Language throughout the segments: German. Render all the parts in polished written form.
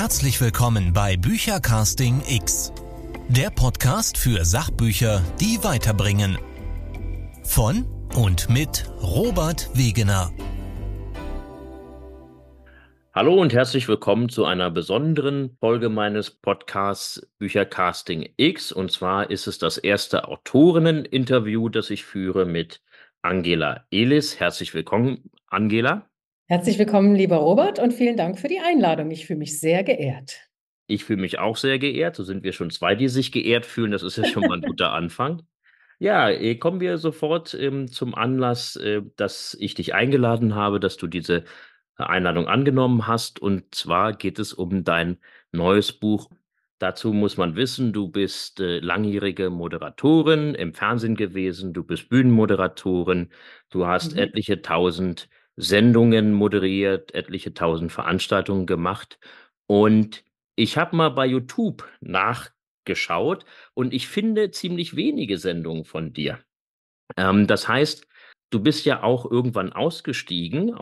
Herzlich willkommen bei Büchercasting X, der Podcast für Sachbücher, die weiterbringen. Von und mit Robert Wegener. Hallo und herzlich willkommen zu einer besonderen Folge meines Podcasts Büchercasting X. Und zwar ist es das erste Autorinnen-Interview, das ich führe mit Angela Elis. Herzlich willkommen, Angela. Herzlich willkommen, lieber Robert, und vielen Dank für die Einladung. Ich fühle mich sehr geehrt. Ich fühle mich auch sehr geehrt. So sind wir schon zwei, die sich geehrt fühlen. Das ist ja schon mal ein guter Anfang. Ja, kommen wir sofort zum Anlass, dass ich dich eingeladen habe, dass du diese Einladung angenommen hast. Und zwar geht es um dein neues Buch. Dazu muss man wissen, du bist langjährige Moderatorin im Fernsehen gewesen, du bist Bühnenmoderatorin, du hast etliche tausend Sendungen moderiert, etliche tausend Veranstaltungen gemacht. Und ich habe mal bei YouTube nachgeschaut und ich finde ziemlich wenige Sendungen von dir. Das heißt, du bist ja auch irgendwann ausgestiegen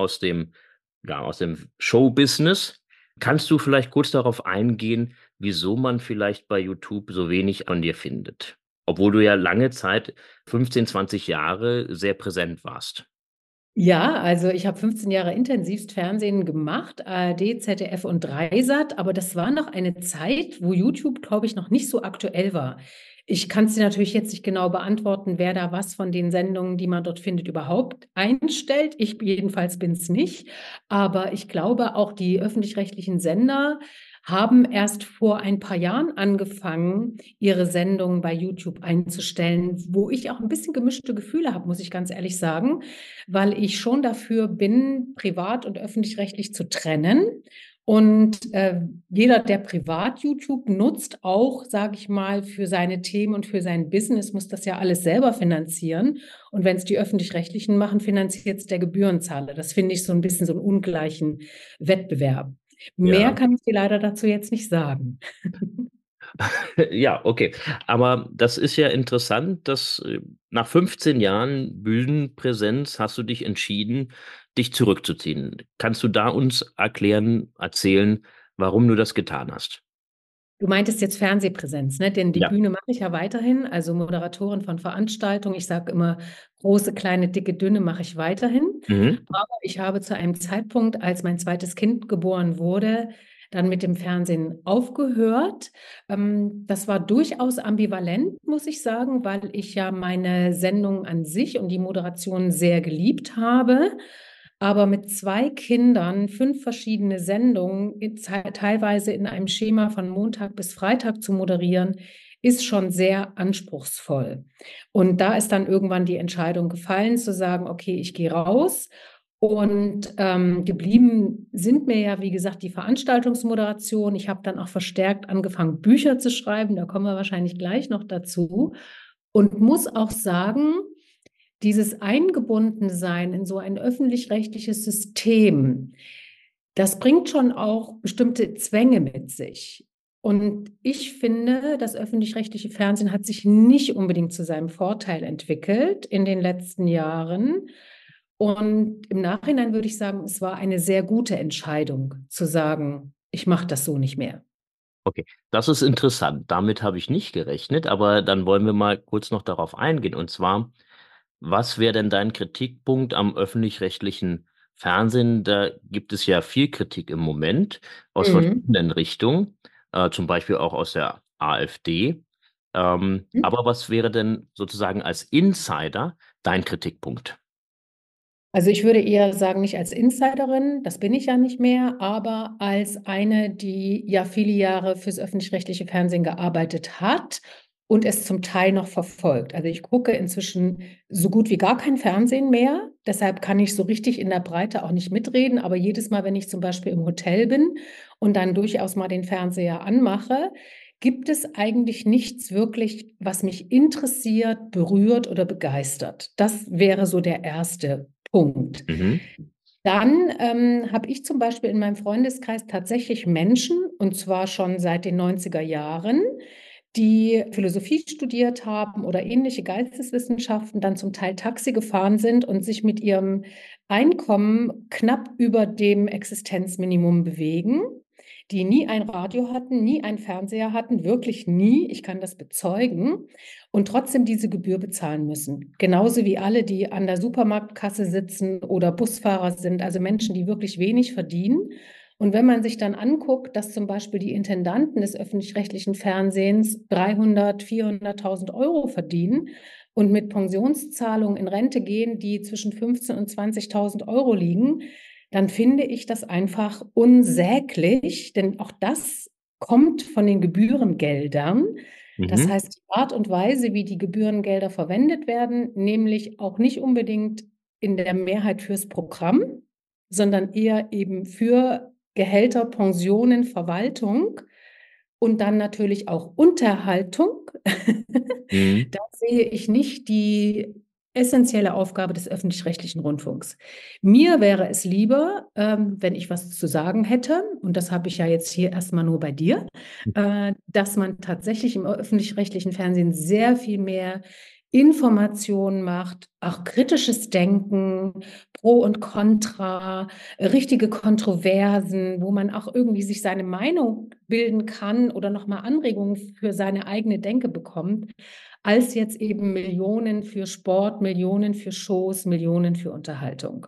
aus dem Showbusiness. Kannst du vielleicht kurz darauf eingehen, wieso man vielleicht bei YouTube so wenig von dir findet? Obwohl du ja lange Zeit, 15, 20 Jahre, sehr präsent warst. Ja, also ich habe 15 Jahre intensivst Fernsehen gemacht, ARD, ZDF und Dreisat, aber das war noch eine Zeit, wo YouTube, glaube ich, noch nicht so aktuell war. Ich kann es dir natürlich jetzt nicht genau beantworten, wer da was von den Sendungen, die man dort findet, überhaupt einstellt. Ich jedenfalls bin es nicht. Aber ich glaube, auch die öffentlich-rechtlichen Sender haben erst vor ein paar Jahren angefangen, ihre Sendungen bei YouTube einzustellen, wo ich auch ein bisschen gemischte Gefühle habe, muss ich ganz ehrlich sagen, weil ich schon dafür bin, privat und öffentlich-rechtlich zu trennen. Und jeder, der privat YouTube nutzt, auch, sage ich mal, für seine Themen und für sein Business, muss das ja alles selber finanzieren. Und wenn es die Öffentlich-Rechtlichen machen, finanziert es der Gebührenzahler. Das finde ich so ein bisschen so einen ungleichen Wettbewerb. Mehr Ja. kann ich dir leider dazu jetzt nicht sagen. Ja, okay. Aber das ist ja interessant, dass nach 15 Jahren Bühnenpräsenz hast du dich entschieden, dich zurückzuziehen. Kannst du da uns erzählen, warum du das getan hast? Du meintest jetzt Fernsehpräsenz, ne? Denn die Ja. Bühne mache ich ja weiterhin, also Moderatorin von Veranstaltungen. Ich sage immer, große, kleine, dicke, dünne mache ich weiterhin. Mhm. Aber ich habe zu einem Zeitpunkt, als mein zweites Kind geboren wurde, dann mit dem Fernsehen aufgehört. Das war durchaus ambivalent, muss ich sagen, weil ich ja meine Sendung an sich und die Moderation sehr geliebt habe. Aber mit 2 Kindern 5 verschiedene Sendungen, teilweise in einem Schema von Montag bis Freitag zu moderieren, ist schon sehr anspruchsvoll. Und da ist dann irgendwann die Entscheidung gefallen, zu sagen, okay, ich gehe raus. Und geblieben sind mir ja, wie gesagt, die Veranstaltungsmoderation. Ich habe dann auch verstärkt angefangen, Bücher zu schreiben. Da kommen wir wahrscheinlich gleich noch dazu. Und muss auch sagen, dieses Eingebundensein in so ein öffentlich-rechtliches System, das bringt schon auch bestimmte Zwänge mit sich. Und ich finde, das öffentlich-rechtliche Fernsehen hat sich nicht unbedingt zu seinem Vorteil entwickelt in den letzten Jahren. Und im Nachhinein würde ich sagen, es war eine sehr gute Entscheidung, zu sagen, ich mache das so nicht mehr. Okay, das ist interessant. Damit habe ich nicht gerechnet, aber dann wollen wir mal kurz noch darauf eingehen. Und zwar, was wäre denn dein Kritikpunkt am öffentlich-rechtlichen Fernsehen? Da gibt es ja viel Kritik im Moment aus verschiedenen Richtungen, zum Beispiel auch aus der AfD. Aber was wäre denn sozusagen als Insider dein Kritikpunkt? Also ich würde eher sagen, nicht als Insiderin, das bin ich ja nicht mehr, aber als eine, die ja viele Jahre fürs öffentlich-rechtliche Fernsehen gearbeitet hat und es zum Teil noch verfolgt. Also ich gucke inzwischen so gut wie gar kein Fernsehen mehr, deshalb kann ich so richtig in der Breite auch nicht mitreden, aber jedes Mal, wenn ich zum Beispiel im Hotel bin und dann durchaus mal den Fernseher anmache, gibt es eigentlich nichts wirklich, was mich interessiert, berührt oder begeistert. Das wäre so der erste Punkt. Mhm. Dann habe ich zum Beispiel in meinem Freundeskreis tatsächlich Menschen, und zwar schon seit den 90er Jahren, die Philosophie studiert haben oder ähnliche Geisteswissenschaften, dann zum Teil Taxi gefahren sind und sich mit ihrem Einkommen knapp über dem Existenzminimum bewegen. die nie ein Radio hatten, nie einen Fernseher hatten, wirklich nie, ich kann das bezeugen, und trotzdem diese Gebühr bezahlen müssen. Genauso wie alle, die an der Supermarktkasse sitzen oder Busfahrer sind, also Menschen, die wirklich wenig verdienen. Und wenn man sich dann anguckt, dass zum Beispiel die Intendanten des öffentlich-rechtlichen Fernsehens 300.000, 400.000 Euro verdienen und mit Pensionszahlungen in Rente gehen, die zwischen 15.000 und 20.000 Euro liegen, dann finde ich das einfach unsäglich, denn auch das kommt von den Gebührengeldern. Das Mhm. heißt, die Art und Weise, wie die Gebührengelder verwendet werden, nämlich auch nicht unbedingt in der Mehrheit fürs Programm, sondern eher eben für Gehälter, Pensionen, Verwaltung und dann natürlich auch Unterhaltung. Mhm. Da sehe ich nicht die essentielle Aufgabe des öffentlich-rechtlichen Rundfunks. Mir wäre es lieber, wenn ich was zu sagen hätte, und das habe ich ja jetzt hier erstmal nur bei dir, dass man tatsächlich im öffentlich-rechtlichen Fernsehen sehr viel mehr Informationen macht, auch kritisches Denken, Pro und Contra, richtige Kontroversen, wo man auch irgendwie sich seine Meinung bilden kann oder nochmal Anregungen für seine eigene Denke bekommt, als jetzt eben Millionen für Sport, Millionen für Shows, Millionen für Unterhaltung.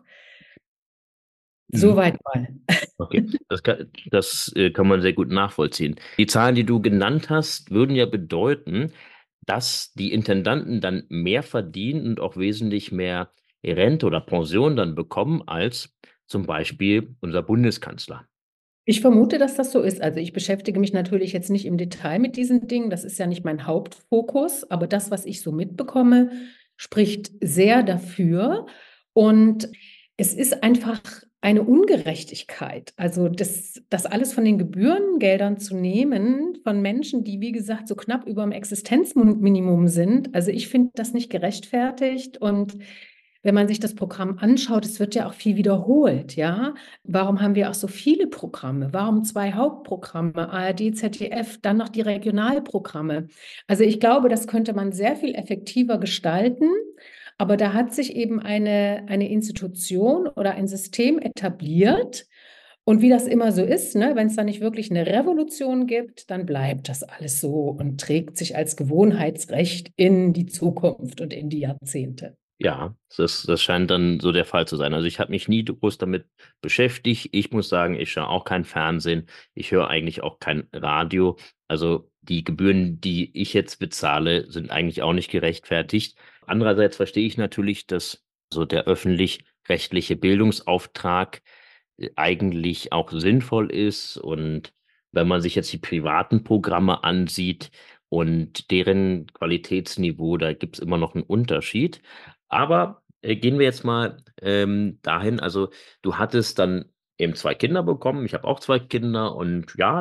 Mhm. Soweit mal. Okay, das kann man sehr gut nachvollziehen. Die Zahlen, die du genannt hast, würden ja bedeuten, dass die Intendanten dann mehr verdienen und auch wesentlich mehr Rente oder Pension dann bekommen als zum Beispiel unser Bundeskanzler. Ich vermute, dass das so ist. Also ich beschäftige mich natürlich jetzt nicht im Detail mit diesen Dingen. Das ist ja nicht mein Hauptfokus, aber das, was ich so mitbekomme, spricht sehr dafür. Und es ist einfach eine Ungerechtigkeit. Also das alles von den Gebührengeldern zu nehmen, von Menschen, die, wie gesagt, so knapp über dem Existenzminimum sind. Also ich finde das nicht gerechtfertigt. Und wenn man sich das Programm anschaut, es wird ja auch viel wiederholt, ja. Warum haben wir auch so viele Programme? Warum zwei Hauptprogramme, ARD, ZDF, dann noch die Regionalprogramme? Also ich glaube, das könnte man sehr viel effektiver gestalten, aber da hat sich eben eine Institution oder ein System etabliert. Und wie das immer so ist, ne, wenn es da nicht wirklich eine Revolution gibt, dann bleibt das alles so und trägt sich als Gewohnheitsrecht in die Zukunft und in die Jahrzehnte. Ja, das scheint dann so der Fall zu sein. Also ich habe mich nie groß damit beschäftigt. Ich muss sagen, ich schaue auch kein Fernsehen. Ich höre eigentlich auch kein Radio. Also die Gebühren, die ich jetzt bezahle, sind eigentlich auch nicht gerechtfertigt. Andererseits verstehe ich natürlich, dass so der öffentlich-rechtliche Bildungsauftrag eigentlich auch sinnvoll ist. Und wenn man sich jetzt die privaten Programme ansieht und deren Qualitätsniveau, da gibt es immer noch einen Unterschied. Aber gehen wir jetzt mal dahin, also du hattest dann eben zwei Kinder bekommen, ich habe auch zwei Kinder und ja,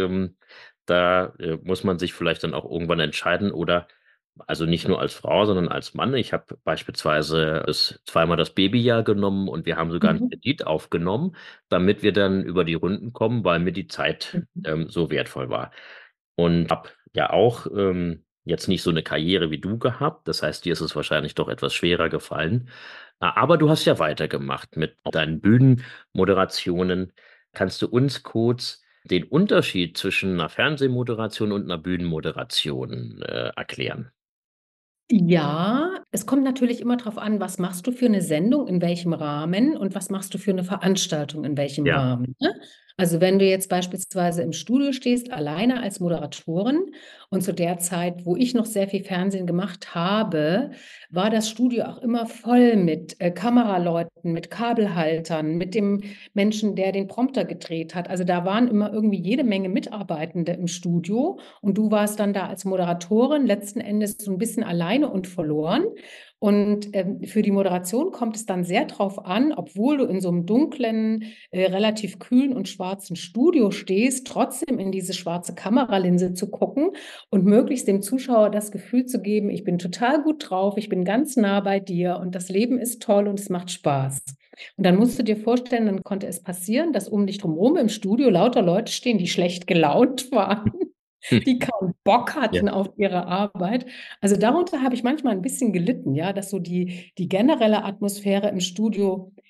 da muss man sich vielleicht dann auch irgendwann entscheiden oder also nicht nur als Frau, sondern als Mann. Ich habe beispielsweise zweimal das Babyjahr genommen und wir haben sogar einen Mhm. Kredit aufgenommen, damit wir dann über die Runden kommen, weil mir die Zeit Mhm. so wertvoll war. Und habe ja auch jetzt nicht so eine Karriere wie du gehabt. Das heißt, dir ist es wahrscheinlich doch etwas schwerer gefallen. Aber du hast ja weitergemacht mit deinen Bühnenmoderationen. Kannst du uns kurz den Unterschied zwischen einer Fernsehmoderation und einer Bühnenmoderation erklären? Ja, es kommt natürlich immer darauf an, was machst du für eine Sendung, in welchem Rahmen und was machst du für eine Veranstaltung, in welchem Ja. Rahmen, ne? Also, wenn du jetzt beispielsweise im Studio stehst, alleine als Moderatorin und zu der Zeit, wo ich noch sehr viel Fernsehen gemacht habe, war das Studio auch immer voll mit, Kameraleuten, mit Kabelhaltern, mit dem Menschen, der den Prompter gedreht hat. Also, da waren immer irgendwie jede Menge Mitarbeitende im Studio und du warst dann da als Moderatorin letzten Endes so ein bisschen alleine und verloren. Und für die Moderation kommt es dann sehr drauf an, obwohl du in so einem dunklen, relativ kühlen und schwarzen Studio stehst, trotzdem in diese schwarze Kameralinse zu gucken und möglichst dem Zuschauer das Gefühl zu geben, ich bin total gut drauf, ich bin ganz nah bei dir und das Leben ist toll und es macht Spaß. Und dann musst du dir vorstellen, dann konnte es passieren, dass um dich drumherum im Studio lauter Leute stehen, die schlecht gelaunt waren, die keinen Bock Ja. hatten auf ihre Arbeit. Also darunter habe ich manchmal ein bisschen gelitten, ja, dass so die generelle Atmosphäre im Studio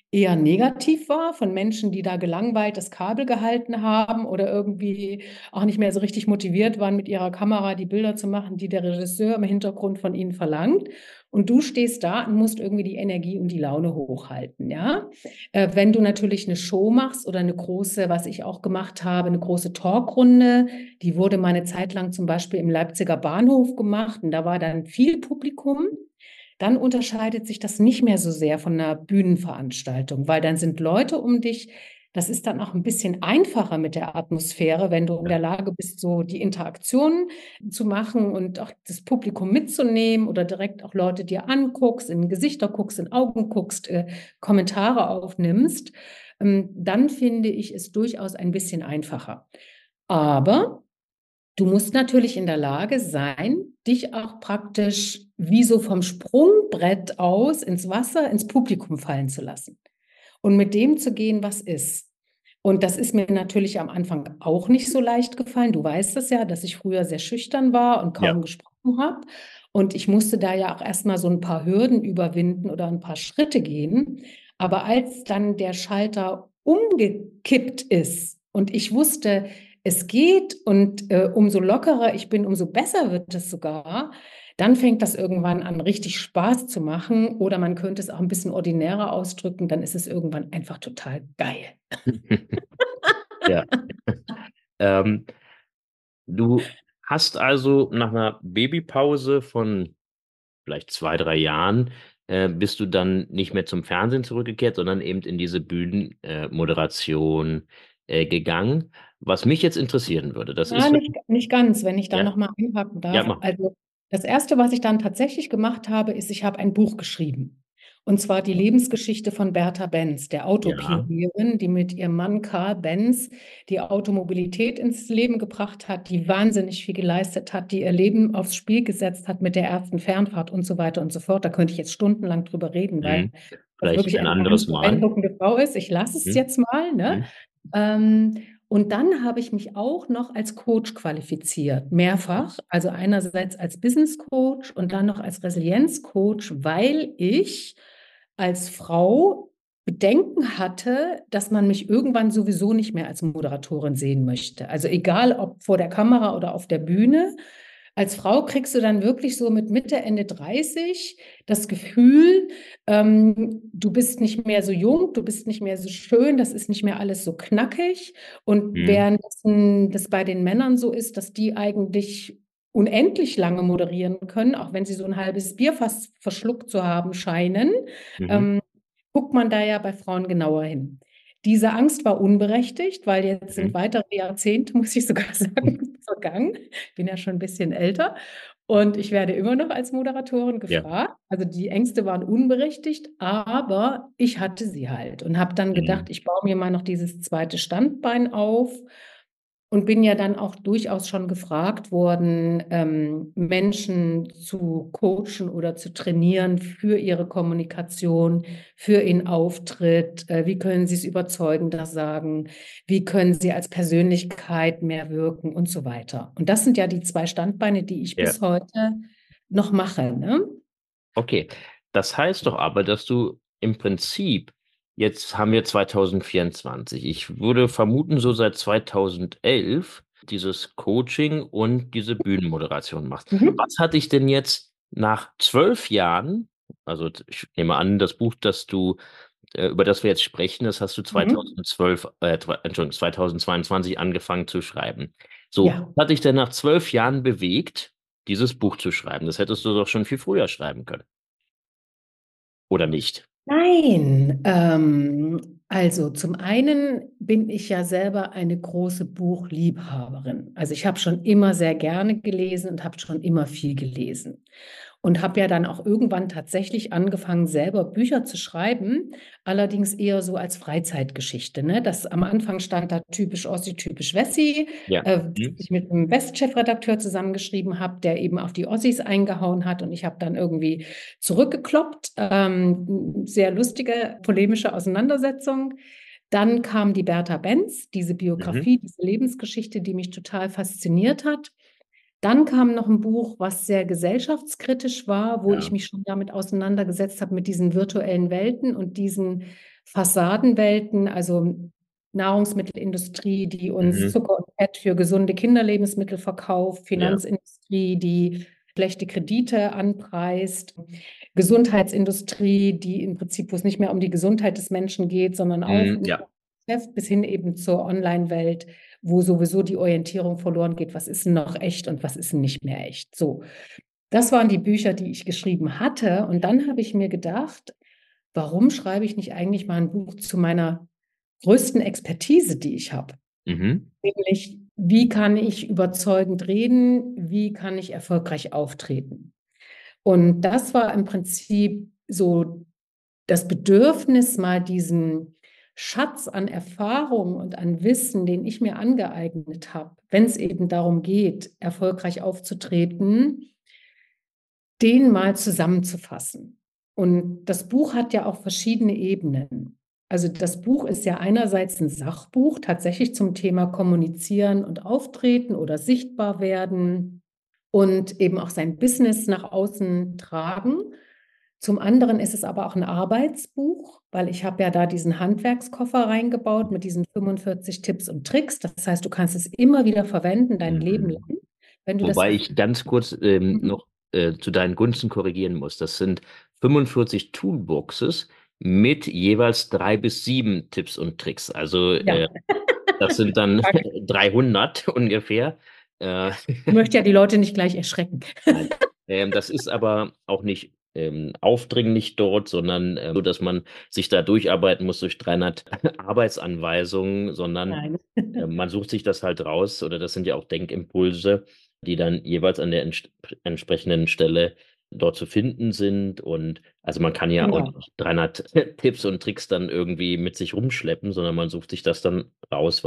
eher negativ war, von Menschen, die da gelangweilt das Kabel gehalten haben oder irgendwie auch nicht mehr so richtig motiviert waren, mit ihrer Kamera die Bilder zu machen, die der Regisseur im Hintergrund von ihnen verlangt. Und du stehst da und musst irgendwie die Energie und die Laune hochhalten, ja. Wenn du natürlich eine Show machst oder eine große, was ich auch gemacht habe, eine große Talkrunde, die wurde mal eine Zeit lang zum Beispiel im Leipziger Bahnhof gemacht und da war dann viel Publikum. Dann unterscheidet sich das nicht mehr so sehr von einer Bühnenveranstaltung, weil dann sind Leute um dich. Das ist dann auch ein bisschen einfacher mit der Atmosphäre, wenn du in Ja. der Lage bist, so die Interaktion zu machen und auch das Publikum mitzunehmen oder direkt auch Leute dir anguckst, in Gesichter guckst, in Augen guckst, Kommentare aufnimmst. Dann finde ich es durchaus ein bisschen einfacher. Aber du musst natürlich in der Lage sein, dich auch praktisch wie so vom Sprungbrett aus ins Wasser, ins Publikum fallen zu lassen und mit dem zu gehen, was ist. Und das ist mir natürlich am Anfang auch nicht so leicht gefallen. Du weißt es ja, dass ich früher sehr schüchtern war und Ja. kaum gesprochen habe. Und ich musste da ja auch erstmal so ein paar Hürden überwinden oder ein paar Schritte gehen. Aber als dann der Schalter umgekippt ist und ich wusste, es geht und umso lockerer ich bin, umso besser wird es sogar, dann fängt das irgendwann an, richtig Spaß zu machen. Oder man könnte es auch ein bisschen ordinärer ausdrücken, dann ist es irgendwann einfach total geil. Ja. Ähm, Du hast also nach einer Babypause von vielleicht 2, 3 Jahren, bist du dann nicht mehr zum Fernsehen zurückgekehrt, sondern eben in diese Bühnenmoderation Moderation, gegangen. Was mich jetzt interessieren würde, das Ja, ist nicht ganz, wenn ich da ja? noch mal einhaken Ja, darf. mach. Also das Erste, was ich dann tatsächlich gemacht habe, ist, ich habe ein Buch geschrieben. Und zwar die Lebensgeschichte von Bertha Benz, der Ja. Autopionierin, die mit ihrem Mann Karl Benz die Automobilität ins Leben gebracht hat, die wahnsinnig viel geleistet hat, die ihr Leben aufs Spiel gesetzt hat mit der ersten Fernfahrt und so weiter und so fort. Da könnte ich jetzt stundenlang drüber reden, weil Mhm. das Vielleicht wirklich ein eine anderes ganz Mal. beeindruckende Frau ist. Ich lasse es Mhm. jetzt mal, ne? Mhm. Ähm, und dann habe ich mich auch noch als Coach qualifiziert, mehrfach. Also einerseits als Business Coach und dann noch als Resilienzcoach, weil ich als Frau Bedenken hatte, dass man mich irgendwann sowieso nicht mehr als Moderatorin sehen möchte. Also egal ob vor der Kamera oder auf der Bühne. Als Frau kriegst du dann wirklich so mit Mitte, Ende 30 das Gefühl, du bist nicht mehr so jung, du bist nicht mehr so schön, das ist nicht mehr alles so knackig. Und Mhm. währenddessen das bei den Männern so ist, dass die eigentlich unendlich lange moderieren können, auch wenn sie so ein halbes Bier fast verschluckt zu haben scheinen, Mhm. ähm, guckt man da ja bei Frauen genauer hin. Diese Angst war unberechtigt, weil jetzt sind Mhm. weitere Jahrzehnte, muss ich sogar sagen, vergangen. Ich bin ja schon ein bisschen älter und ich werde immer noch als Moderatorin Ja. gefragt. Also die Ängste waren unberechtigt, aber ich hatte sie halt und habe dann gedacht, Mhm. ich baue mir mal noch dieses zweite Standbein auf und bin ja dann auch durchaus schon gefragt worden, Menschen zu coachen oder zu trainieren für ihre Kommunikation, für ihren Auftritt. Wie können sie es überzeugender sagen? Wie können sie als Persönlichkeit mehr wirken und so weiter? Und das sind ja die zwei Standbeine, die ich Ja. bis heute noch mache, ne? Okay. Das heißt doch aber, dass du im Prinzip, jetzt haben wir 2024. Ich würde vermuten, so seit 2011 dieses Coaching und diese Bühnenmoderation machst. Mhm. Was hat dich denn jetzt nach 12 Jahren, also ich nehme an, das Buch, über das wir jetzt sprechen, das hast du Mhm. 2012, Entschuldigung, 2022 angefangen zu schreiben. So, Ja. was hat dich denn nach 12 Jahren bewegt, dieses Buch zu schreiben? Das hättest du doch schon viel früher schreiben können. Oder nicht? Nein, also zum einen bin ich ja selber eine große Buchliebhaberin. Also ich habe schon immer sehr gerne gelesen und habe schon immer viel gelesen. Und habe ja dann auch irgendwann tatsächlich angefangen, selber Bücher zu schreiben, allerdings eher so als Freizeitgeschichte. Ne? Das am Anfang stand da typisch Ossi, typisch Wessi, Ja. das Hm? ich mit einem West-Chefredakteur zusammengeschrieben habe, der eben auf die Ossis eingehauen hat. Und ich habe dann irgendwie zurückgekloppt. Sehr lustige, polemische Auseinandersetzung. Dann kam die Bertha Benz, diese Mhm. Biografie, diese Lebensgeschichte, die mich total fasziniert hat. Dann kam noch ein Buch, was sehr gesellschaftskritisch war, wo ich Ja. mich schon damit auseinandergesetzt habe, mit diesen virtuellen Welten und diesen Fassadenwelten, also Nahrungsmittelindustrie, die uns Mhm. Zucker und Fett für gesunde Kinderlebensmittel verkauft, Ja. Finanzindustrie, die schlechte Kredite anpreist, Gesundheitsindustrie, die im Prinzip, wo es nicht mehr um die Gesundheit des Menschen geht, sondern auch Mhm. um Ja. Geschäft, bis hin eben zur Online-Welt, wo sowieso die Orientierung verloren geht, was ist denn noch echt und was ist denn nicht mehr echt. So, das waren die Bücher, die ich geschrieben hatte. Und dann habe ich mir gedacht, warum schreibe ich nicht eigentlich mal ein Buch zu meiner größten Expertise, die ich habe? Mhm. Nämlich, wie kann ich überzeugend reden? Wie kann ich erfolgreich auftreten? Und das war im Prinzip so das Bedürfnis, mal diesen Schatz an Erfahrung und an Wissen, den ich mir angeeignet habe, wenn es eben darum geht, erfolgreich aufzutreten, den mal zusammenzufassen. Und das Buch hat ja auch verschiedene Ebenen. Also das Buch ist ja einerseits ein Sachbuch, tatsächlich zum Thema Kommunizieren und Auftreten oder sichtbar werden und eben auch sein Business nach außen tragen. Zum anderen ist es aber auch ein Arbeitsbuch, weil ich habe ja da diesen Handwerkskoffer reingebaut mit diesen 45 Tipps und Tricks. Das heißt, du kannst es immer wieder verwenden, dein Leben Mhm. lang, wenn du das Wobei Gefühl ich ganz kurz hast. noch zu deinen Gunsten korrigieren muss. Das sind 45 Toolboxes mit jeweils 3 bis 7 Tipps und Tricks. Also Ja, das sind dann 300 ungefähr. Äh, ich möchte ja die Leute nicht gleich erschrecken. Nein. Das ist aber auch nicht aufdringlich dort, sondern so, dass man sich da durcharbeiten muss durch 300 Arbeitsanweisungen, sondern Nein. man sucht sich das halt raus, oder das sind ja auch Denkimpulse, die dann jeweils an der entsprechenden Stelle dort zu finden sind. Und also man kann ja auch Genau. nicht 300 Tipps und Tricks dann irgendwie mit sich rumschleppen, sondern man sucht sich das dann raus,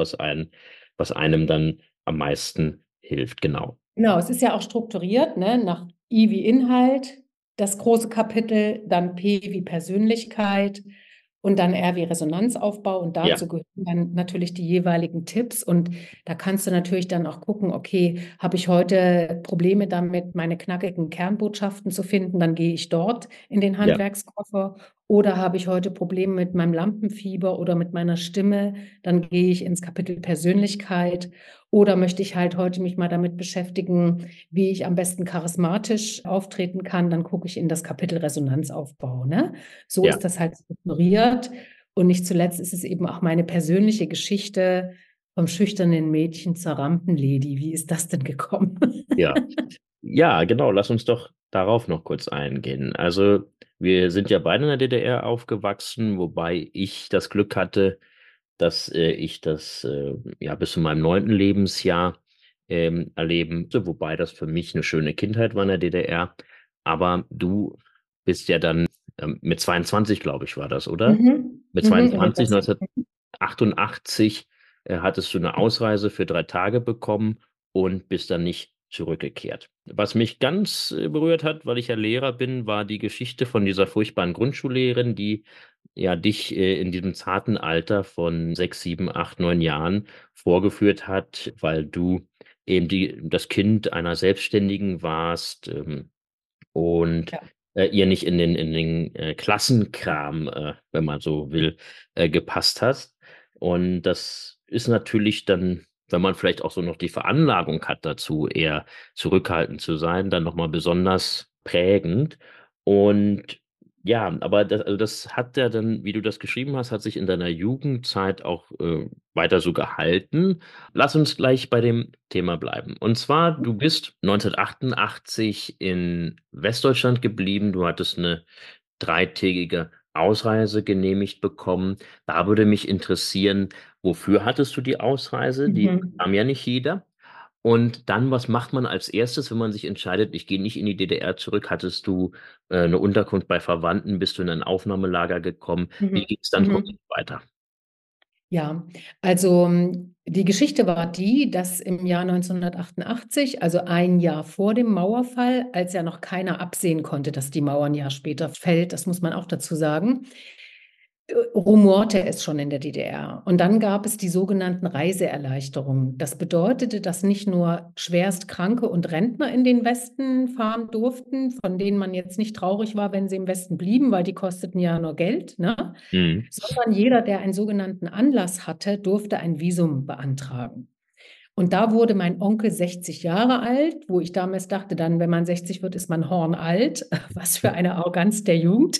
was einem dann am meisten hilft. Genau. Genau, es ist ja auch strukturiert, ne? Nach I wie Inhalt, das große Kapitel, dann P wie Persönlichkeit und dann R wie Resonanzaufbau. Und Ja, dazu gehören dann natürlich die jeweiligen Tipps. Und da kannst du natürlich dann auch gucken, okay, habe ich heute Probleme damit, meine knackigen Kernbotschaften zu finden, dann gehe ich dort in den ja, Handwerkskoffer. Oder habe ich heute Probleme mit meinem Lampenfieber oder mit meiner Stimme, dann gehe ich ins Kapitel Persönlichkeit. Oder möchte ich halt heute mich mal damit beschäftigen, wie ich am besten charismatisch auftreten kann, dann gucke ich in das Kapitel Resonanzaufbau, ne? So ja. ist das halt strukturiert. Und nicht zuletzt ist es eben auch meine persönliche Geschichte vom schüchternen Mädchen zur Rampenlady. Wie ist das denn gekommen? Ja, ja, genau. Lass uns doch darauf noch kurz eingehen. Also, wir sind ja beide in der DDR aufgewachsen, wobei ich das Glück hatte, dass ich das ja bis zu meinem 9. Lebensjahr erleben musste, wobei das für mich eine schöne Kindheit war in der DDR. Aber du bist ja dann mit 22, glaube ich, war das, oder? Mit In den 22, 60 1988, hattest du eine Ausreise für 3 Tage bekommen und bist dann nicht zurückgekehrt. Was mich ganz berührt hat, weil ich ja Lehrer bin, war die Geschichte von dieser furchtbaren Grundschullehrerin, die ja dich in diesem zarten Alter von 6, 7, 8, 9 Jahren vorgeführt hat, weil du eben das Kind einer Selbstständigen warst, und Ja. ihr nicht in den Klassenkram, wenn man so will, gepasst hast. Und das ist natürlich dann, wenn man vielleicht auch so noch die Veranlagung hat dazu, eher zurückhaltend zu sein, dann nochmal besonders prägend. Und ja, aber das hat ja dann, wie du das geschrieben hast, hat sich in deiner Jugendzeit auch weiter so gehalten. Lass uns gleich bei dem Thema bleiben. Und zwar, du bist 1988 in Westdeutschland geblieben. Du hattest eine 3-tägige Ausreise genehmigt bekommen. Da würde mich interessieren, wofür hattest du die Ausreise? Die Mhm. kam ja nicht jeder. Und dann, was macht man als erstes, wenn man sich entscheidet, ich gehe nicht in die DDR zurück? Hattest du eine Unterkunft bei Verwandten? Bist du in ein Aufnahmelager gekommen? Wie Mhm. ging es dann konkret Mhm. weiter? Ja, also die Geschichte war die, dass im Jahr 1988, also ein Jahr vor dem Mauerfall, als ja noch keiner absehen konnte, dass die Mauer ein Jahr später fällt, das muss man auch dazu sagen, rumorte es schon in der DDR. Und dann gab es die sogenannten Reiseerleichterungen. Das bedeutete, dass nicht nur schwerst Kranke und Rentner in den Westen fahren durften, von denen man jetzt nicht traurig war, wenn sie im Westen blieben, weil die kosteten ja nur Geld, ne? Mhm. Sondern jeder, der einen sogenannten Anlass hatte, durfte ein Visum beantragen. Und da wurde mein Onkel 60 Jahre alt, wo ich damals dachte, dann, wenn man 60 wird, ist man hornalt. Was für eine Arroganz der Jugend.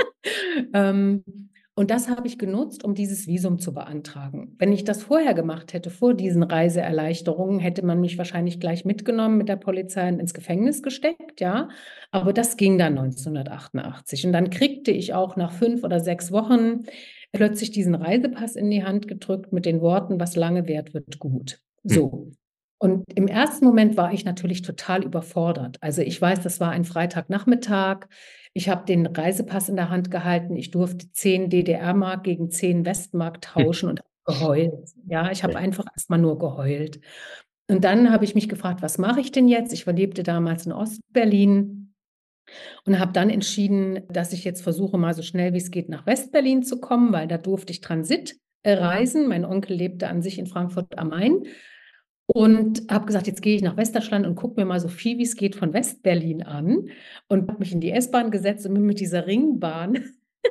Und das habe ich genutzt, um dieses Visum zu beantragen. Wenn ich das vorher gemacht hätte, vor diesen Reiseerleichterungen, hätte man mich wahrscheinlich gleich mitgenommen mit der Polizei und ins Gefängnis gesteckt, ja. Aber das ging dann 1988. Und dann kriegte ich auch nach 5 oder 6 Wochen plötzlich diesen Reisepass in die Hand gedrückt mit den Worten, was lange währt, wird gut. So. Und im ersten Moment war ich natürlich total überfordert. Also ich weiß, das war ein Freitagnachmittag. Ich habe den Reisepass in der Hand gehalten. Ich durfte 10 DDR-Mark gegen 10 Westmark tauschen und habe geheult. Ja, ich habe einfach erstmal nur geheult. Und dann habe ich mich gefragt, was mache ich denn jetzt? Ich lebte damals in Ostberlin und habe dann entschieden, dass ich jetzt versuche, mal so schnell wie es geht nach Westberlin zu kommen, weil da durfte ich Transit reisen. Mein Onkel lebte an sich in Frankfurt am Main. Und habe gesagt, jetzt gehe ich nach Westdeutschland und gucke mir mal so viel wie es geht von Westberlin an und habe mich in die S-Bahn gesetzt und bin mit dieser Ringbahn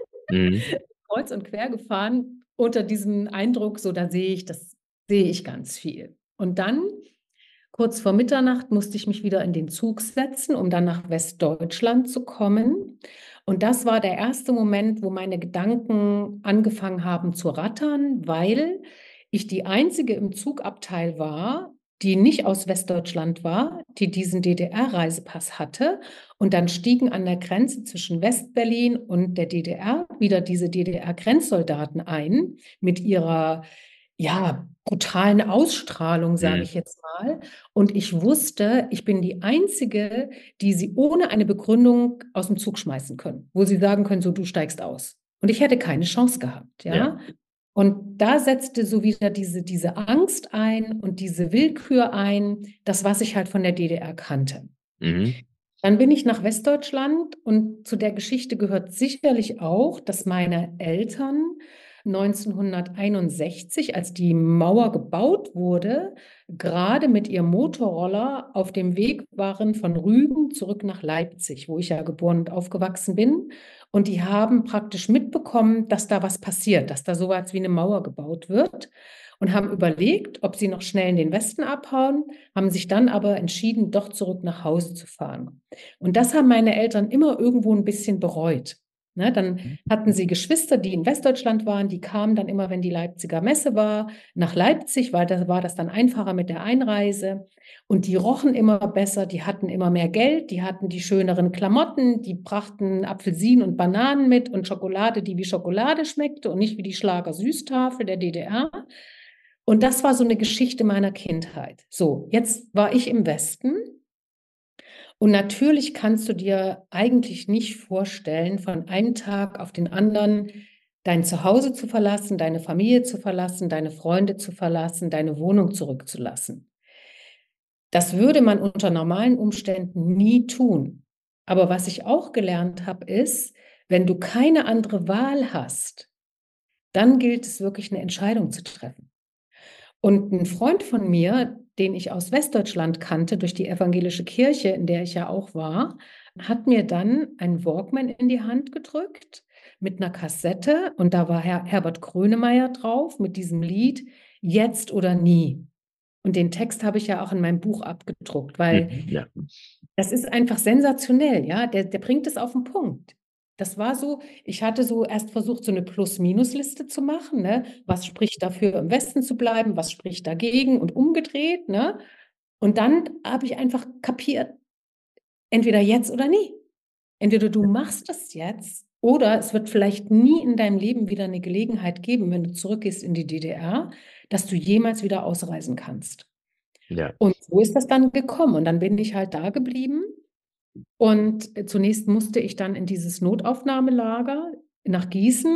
kreuz und quer gefahren unter diesem Eindruck, so da das sehe ich ganz viel. Und dann, kurz vor Mitternacht, musste ich mich wieder in den Zug setzen, um dann nach Westdeutschland zu kommen. Und das war der erste Moment, wo meine Gedanken angefangen haben zu rattern, weil ich die einzige im Zugabteil war, die nicht aus Westdeutschland war, die diesen DDR-Reisepass hatte. Und dann stiegen an der Grenze zwischen Westberlin und der DDR wieder diese DDR-Grenzsoldaten ein mit ihrer, ja, brutalen Ausstrahlung, sage ich jetzt mal. Und ich wusste, ich bin die Einzige, die sie ohne eine Begründung aus dem Zug schmeißen können, wo sie sagen können, so, du steigst aus. Und ich hätte keine Chance gehabt, ja. Ja. Und da setzte so wieder diese Angst ein und diese Willkür ein, das, was ich halt von der DDR kannte. Dann bin ich nach Westdeutschland und zu der Geschichte gehört sicherlich auch, dass meine Eltern 1961, als die Mauer gebaut wurde, gerade mit ihrem Motorroller auf dem Weg waren von Rügen zurück nach Leipzig, wo ich ja geboren und aufgewachsen bin. Und die haben praktisch mitbekommen, dass da was passiert, dass da sowas wie eine Mauer gebaut wird und haben überlegt, ob sie noch schnell in den Westen abhauen, haben sich dann aber entschieden, doch zurück nach Hause zu fahren. Und das haben meine Eltern immer irgendwo ein bisschen bereut. Ne, dann hatten sie Geschwister, die in Westdeutschland waren, die kamen dann immer, wenn die Leipziger Messe war, nach Leipzig, weil da war das dann einfacher mit der Einreise. Und die rochen immer besser, die hatten immer mehr Geld, die hatten die schöneren Klamotten, die brachten Apfelsinen und Bananen mit und Schokolade, die wie Schokolade schmeckte und nicht wie die Schlager-Süßtafel der DDR. Und das war so eine Geschichte meiner Kindheit. So, jetzt war ich im Westen. Und natürlich kannst du dir eigentlich nicht vorstellen, von einem Tag auf den anderen dein Zuhause zu verlassen, deine Familie zu verlassen, deine Freunde zu verlassen, deine Wohnung zurückzulassen. Das würde man unter normalen Umständen nie tun. Aber was ich auch gelernt habe, ist, wenn du keine andere Wahl hast, dann gilt es wirklich, eine Entscheidung zu treffen. Und ein Freund von mir, den ich aus Westdeutschland kannte, durch die evangelische Kirche, in der ich ja auch war, hat mir dann einen Walkman in die Hand gedrückt mit einer Kassette und da war Herbert Grönemeyer drauf mit diesem Lied Jetzt oder nie. Und den Text habe ich ja auch in meinem Buch abgedruckt, weil das ist einfach sensationell, ja, der bringt es auf den Punkt. Das war so, ich hatte so erst versucht, so eine Plus-Minus-Liste zu machen, ne? Was spricht dafür, im Westen zu bleiben, was spricht dagegen und umgedreht, ne? Und dann habe ich einfach kapiert, entweder jetzt oder nie. Entweder du machst es jetzt oder es wird vielleicht nie in deinem Leben wieder eine Gelegenheit geben, wenn du zurückgehst in die DDR, dass du jemals wieder ausreisen kannst. Ja. Und so ist das dann gekommen. Und dann bin ich halt da geblieben. Und zunächst musste ich dann in dieses Notaufnahmelager nach Gießen.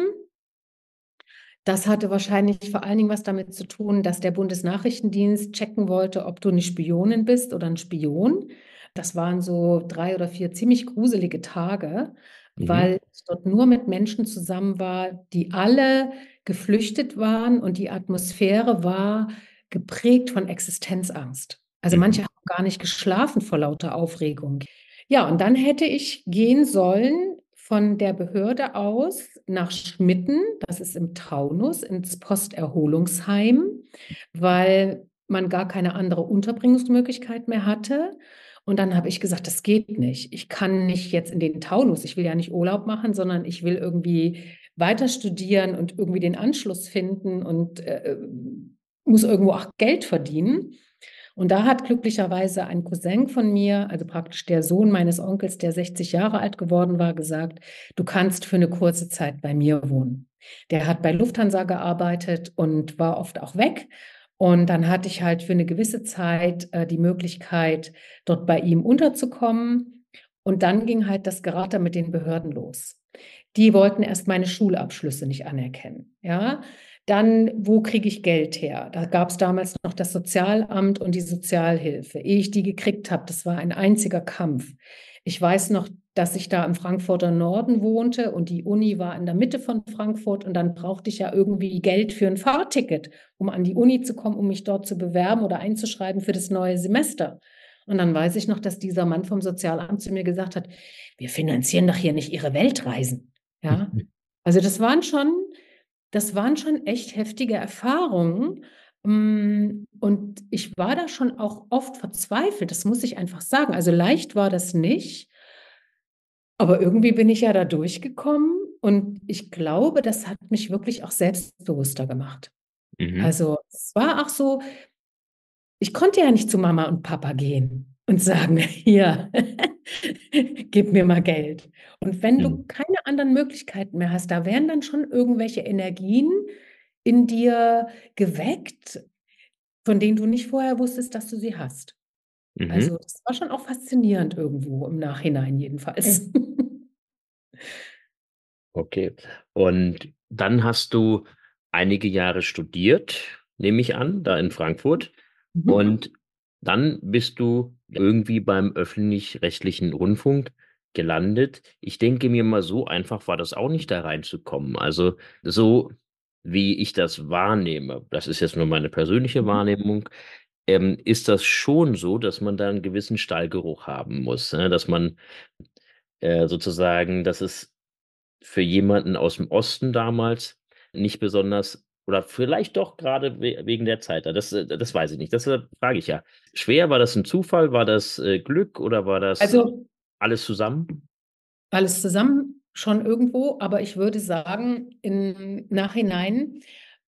Das hatte wahrscheinlich vor allen Dingen was damit zu tun, dass der Bundesnachrichtendienst checken wollte, ob du eine Spionin bist oder ein Spion. Das waren so 3 oder 4 ziemlich gruselige Tage. Mhm. weil ich dort nur mit Menschen zusammen war, die alle geflüchtet waren und die Atmosphäre war geprägt von Existenzangst. Also Mhm. manche haben gar nicht geschlafen vor lauter Aufregung. Ja, und dann hätte ich gehen sollen von der Behörde aus nach Schmitten, das ist im Taunus, ins Posterholungsheim, weil man gar keine andere Unterbringungsmöglichkeit mehr hatte. Und dann habe ich gesagt, das geht nicht. Ich kann nicht jetzt in den Taunus. Ich will ja nicht Urlaub machen, sondern ich will irgendwie weiter studieren und irgendwie den Anschluss finden und muss irgendwo auch Geld verdienen. Und da hat glücklicherweise ein Cousin von mir, also praktisch der Sohn meines Onkels, der 60 Jahre alt geworden war, gesagt, du kannst für eine kurze Zeit bei mir wohnen. Der hat bei Lufthansa gearbeitet und war oft auch weg. Und dann hatte ich halt für eine gewisse Zeit die Möglichkeit, dort bei ihm unterzukommen. Und dann ging halt das Gerater mit den Behörden los. Die wollten erst meine Schulabschlüsse nicht anerkennen. Ja, dann, wo kriege ich Geld her? Da gab es damals noch das Sozialamt und die Sozialhilfe. Ehe ich die gekriegt habe, das war ein einziger Kampf. Ich weiß noch, dass ich da im Frankfurter Norden wohnte und die Uni war in der Mitte von Frankfurt und dann brauchte ich ja irgendwie Geld für ein Fahrticket, um an die Uni zu kommen, um mich dort zu bewerben oder einzuschreiben für das neue Semester. Und dann weiß ich noch, dass dieser Mann vom Sozialamt zu mir gesagt hat, wir finanzieren doch hier nicht Ihre Weltreisen. Ja, also das waren schon echt heftige Erfahrungen. Und ich war da schon auch oft verzweifelt, das muss ich einfach sagen. Also leicht war das nicht, aber irgendwie bin ich ja da durchgekommen und ich glaube, das hat mich wirklich auch selbstbewusster gemacht. Mhm. Also es war auch so, ich konnte ja nicht zu Mama und Papa gehen und sagen, hier, gib mir mal Geld. Und wenn Mhm. du keine anderen Möglichkeiten mehr hast, da werden dann schon irgendwelche Energien in dir geweckt, von denen du nicht vorher wusstest, dass du sie hast. Mhm. Also das war schon auch faszinierend irgendwo im Nachhinein jedenfalls. Okay. Und dann hast du einige Jahre studiert, nehme ich an, da in Frankfurt. Mhm. Und dann bist du irgendwie beim öffentlich-rechtlichen Rundfunk gelandet. Ich denke mir mal, so einfach war das auch nicht, da reinzukommen. Also so wie ich das wahrnehme, das ist jetzt nur meine persönliche Mhm. Wahrnehmung, ist das schon so, dass man da einen gewissen Stallgeruch haben muss, ne? Dass man sozusagen, dass es für jemanden aus dem Osten damals nicht besonders oder vielleicht doch gerade wegen der Zeit da. Das weiß ich nicht. Das frage ich ja. Schwer, war das ein Zufall? War das Glück oder war das Also alles zusammen? alles zusammen schon irgendwo, aber ich würde sagen, im Nachhinein,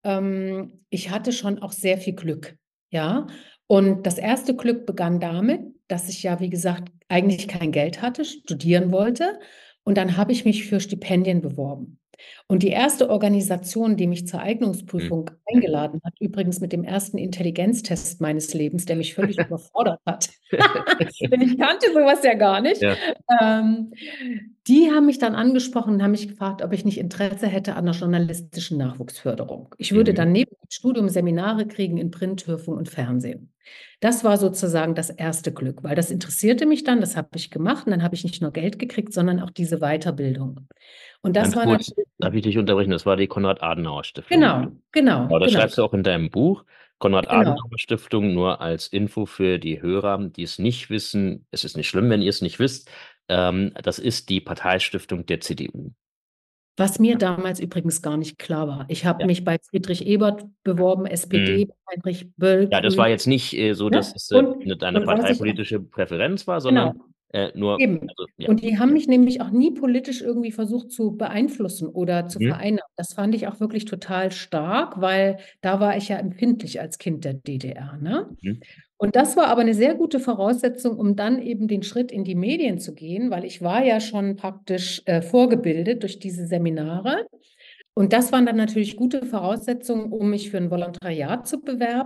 ich hatte schon auch sehr viel Glück, ja. Und das erste Glück begann damit, dass ich ja, wie gesagt, eigentlich kein Geld hatte, studieren wollte. Und dann habe ich mich für Stipendien beworben. Und die erste Organisation, die mich zur Hm. Eignungsprüfung eingeladen hat, übrigens mit dem ersten Intelligenztest meines Lebens, der mich völlig überfordert hat, denn ich kannte sowas ja gar nicht. Ja. Ähm, Die haben mich dann angesprochen und haben mich gefragt, ob ich nicht Interesse hätte an der journalistischen Nachwuchsförderung. Ich würde Mhm. dann neben dem Studium Seminare kriegen in Print, Hörfunk und Fernsehen. Das war sozusagen das erste Glück, weil das interessierte mich dann, das habe ich gemacht und dann habe ich nicht nur Geld gekriegt, sondern auch diese Weiterbildung. Und das Ganz war kurz, natürlich, darf ich dich unterbrechen? Das war die Konrad-Adenauer-Stiftung. genau, genau, Genau, das genau, schreibst du auch in deinem Buch. genau. Konrad-Adenauer-Stiftung, nur als Info für die Hörer, die es nicht wissen. Es ist nicht schlimm, wenn ihr es nicht wisst. Das ist die Parteistiftung der CDU. Was mir damals übrigens gar nicht klar war. Ich habe Ja. mich bei Friedrich Ebert beworben, Mhm. SPD, Heinrich Böll, Ja, das war Grün. jetzt nicht so, dass Ne? es Und, deine und was ich auch, parteipolitische Präferenz war, genau, sondern nur, eben. also, ja. Und die haben mich nämlich auch nie politisch irgendwie versucht zu beeinflussen oder zu Mhm. vereinnahmen. Das fand ich auch wirklich total stark, weil da war ich ja empfindlich als Kind der DDR, ne? Mhm. Und das war aber eine sehr gute Voraussetzung, um dann eben den Schritt in die Medien zu gehen, weil ich war ja schon praktisch vorgebildet durch diese Seminare. Und das waren dann natürlich gute Voraussetzungen, um mich für ein Volontariat zu bewerben.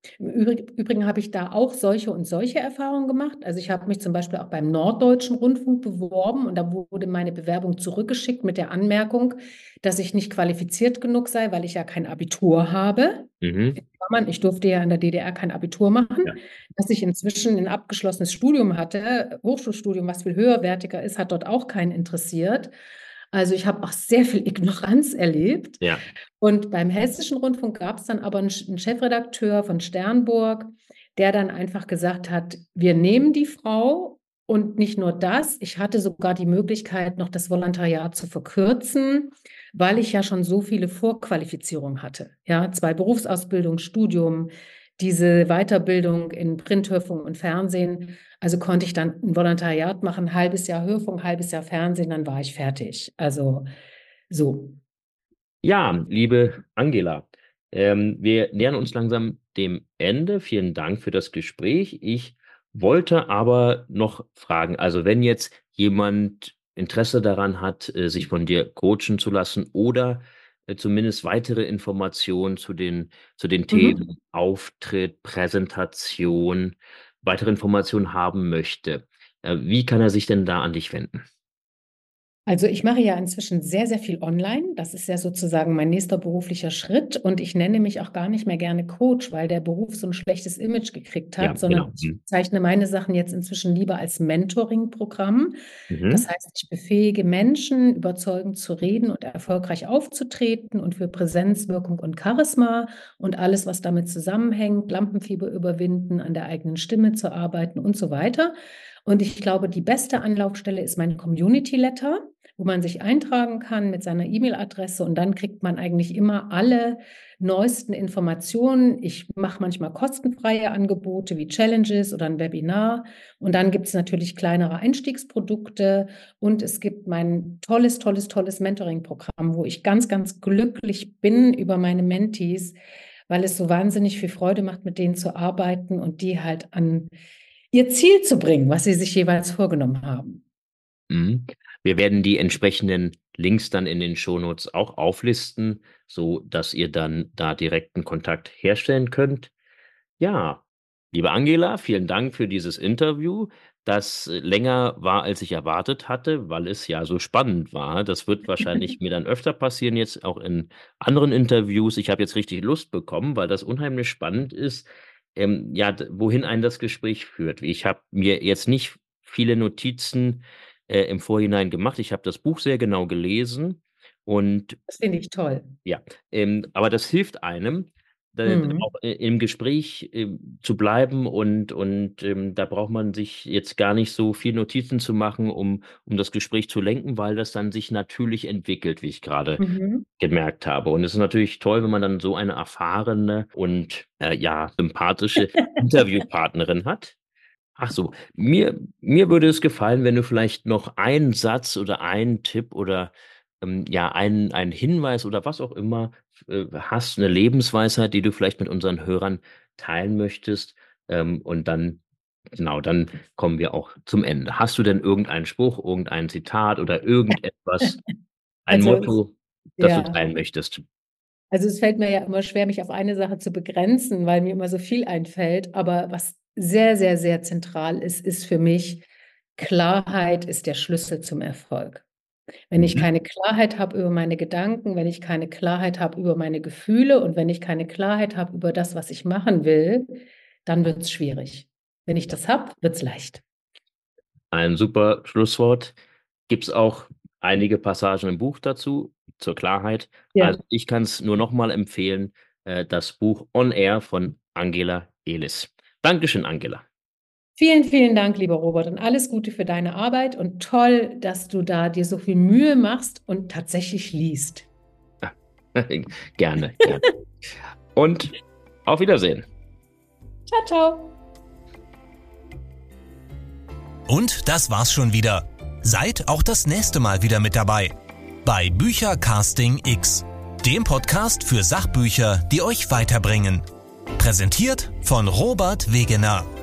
Im Übrigen habe ich da auch solche und solche Erfahrungen gemacht. Also ich habe mich zum Beispiel auch beim Norddeutschen Rundfunk beworben und da wurde meine Bewerbung zurückgeschickt mit der Anmerkung, dass ich nicht qualifiziert genug sei, weil ich ja kein Abitur habe. Mhm. Ich durfte ja in der DDR kein Abitur machen, Ja. dass ich inzwischen ein abgeschlossenes Studium hatte, Hochschulstudium, was viel höherwertiger ist, hat dort auch keinen interessiert. Also ich habe auch sehr viel Ignoranz erlebt. Ja. Und beim Hessischen Rundfunk gab es dann aber einen Chefredakteur von Sternburg, der dann einfach gesagt hat, wir nehmen die Frau. Und nicht nur das, ich hatte sogar die Möglichkeit, noch das Volontariat zu verkürzen, weil ich ja schon so viele Vorqualifizierungen hatte. Ja, 2 Berufsausbildungen, Studium, diese Weiterbildung in Print, Hörfunk und Fernsehen. Also konnte ich dann ein Volontariat machen, ein halbes Jahr Hörfunk, ein halbes Jahr Fernsehen, dann war ich fertig. Also so. Ja, liebe Angela, wir nähern uns langsam dem Ende. Vielen Dank für das Gespräch. Ich wollte aber noch fragen, also wenn jetzt jemand Interesse daran hat, sich von dir coachen zu lassen oder zumindest weitere Informationen zu den Mhm. Themen Auftritt, Präsentation, weitere Informationen haben möchte, wie kann er sich denn da an dich wenden? Also ich mache ja inzwischen sehr, sehr viel online. Das ist ja sozusagen mein nächster beruflicher Schritt. Und ich nenne mich auch gar nicht mehr gerne Coach, weil der Beruf so ein schlechtes Image gekriegt Ja, hat, sondern genau. ich bezeichne meine Sachen jetzt inzwischen lieber als Mentoring-Programm. Das Mhm. heißt, ich befähige Menschen, überzeugend zu reden und erfolgreich aufzutreten und für Präsenz, Wirkung und Charisma und alles, was damit zusammenhängt, Lampenfieber überwinden, an der eigenen Stimme zu arbeiten und so weiter. Und ich glaube, die beste Anlaufstelle ist mein Community Letter, wo man sich eintragen kann mit seiner E-Mail-Adresse und dann kriegt man eigentlich immer alle neuesten Informationen. Ich mache manchmal kostenfreie Angebote wie Challenges oder ein Webinar und dann gibt es natürlich kleinere Einstiegsprodukte und es gibt mein tolles, tolles, tolles Mentoring-Programm, wo ich ganz, ganz glücklich bin über meine Mentees, weil es so wahnsinnig viel Freude macht, mit denen zu arbeiten und die halt an ihr Ziel zu bringen, was sie sich jeweils vorgenommen haben. Mhm. Wir werden die entsprechenden Links dann in den Shownotes auch auflisten, so dass ihr dann da direkten Kontakt herstellen könnt. Ja, liebe Angela, vielen Dank für dieses Interview, das länger war, als ich erwartet hatte, weil es ja so spannend war. Das wird wahrscheinlich mir dann öfter passieren, jetzt auch in anderen Interviews. Ich habe jetzt richtig Lust bekommen, weil das unheimlich spannend ist, ja, wohin einen das Gespräch führt. Ich habe mir jetzt nicht viele Notizen im Vorhinein gemacht. Ich habe das Buch sehr genau gelesen und Das finde ich toll. ja, aber das hilft einem, Mhm. auch im Gespräch, zu bleiben und da braucht man sich jetzt gar nicht so viel Notizen zu machen, um das Gespräch zu lenken, weil das dann sich natürlich entwickelt, wie ich gerade Mhm. gemerkt habe. Und es ist natürlich toll, wenn man dann so eine erfahrene und, ja, sympathische Interviewpartnerin hat. Ach so, mir würde es gefallen, wenn du vielleicht noch einen Satz oder einen Tipp oder, ja, einen Hinweis oder was auch immer, hast, eine Lebensweisheit, die du vielleicht mit unseren Hörern teilen möchtest. Und dann genau, dann kommen wir auch zum Ende. Hast du denn irgendeinen Spruch, irgendein Zitat oder irgendetwas, ein Also, Motto, das du ja, teilen möchtest? also es fällt mir ja immer schwer, mich auf eine Sache zu begrenzen, weil mir immer so viel einfällt. Aber was sehr, sehr, sehr zentral ist, ist für mich, Klarheit ist der Schlüssel zum Erfolg. Wenn ich Mhm. keine Klarheit habe über meine Gedanken, wenn ich keine Klarheit habe über meine Gefühle und wenn ich keine Klarheit habe über das, was ich machen will, dann wird es schwierig. Wenn ich das habe, wird es leicht. Ein super Schlusswort. Gibt's auch einige Passagen im Buch dazu, zur Klarheit. Ja. Also, ich kann es nur noch mal empfehlen, das Buch On Air von Angela Elis. Dankeschön, Angela. Vielen, vielen Dank, lieber Robert, und alles Gute für deine Arbeit und toll, dass du da dir so viel Mühe machst und tatsächlich liest. Gerne, gerne. Und auf Wiedersehen. Ciao, ciao. Und das war's schon wieder. Seid auch das nächste Mal wieder mit dabei. Bei Büchercasting X, dem Podcast für Sachbücher, die euch weiterbringen. Präsentiert von Robert Wegener.